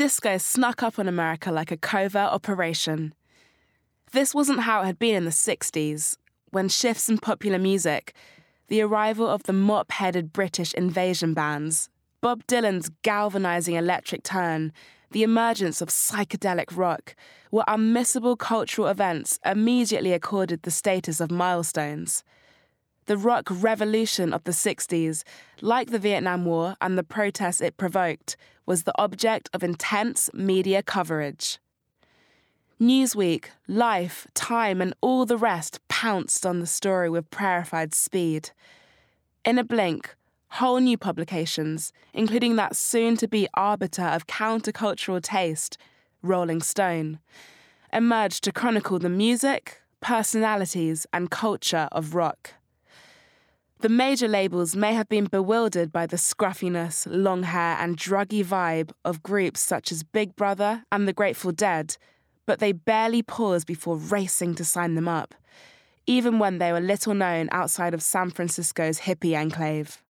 disco snuck up on America like a covert operation. This wasn't how it had been in the 60s, when shifts in popular music, the arrival of the mop-headed British invasion bands, Bob Dylan's galvanizing electric turn, the emergence of psychedelic rock, were unmissable cultural events immediately accorded the status of milestones. The rock revolution of the 60s, like the Vietnam War and the protests it provoked, was the object of intense media coverage. Newsweek, Life, Time, and all the rest pounced on the story with prairie-fied speed. In a blink, whole new publications, including that soon-to-be arbiter of countercultural taste, Rolling Stone, emerged to chronicle the music, personalities, and culture of rock. The major labels may have been bewildered by the scruffiness, long hair, and druggy vibe of groups such as Big Brother and the Grateful Dead, but they barely paused before racing to sign them up, even when they were little known outside of San Francisco's hippie enclave.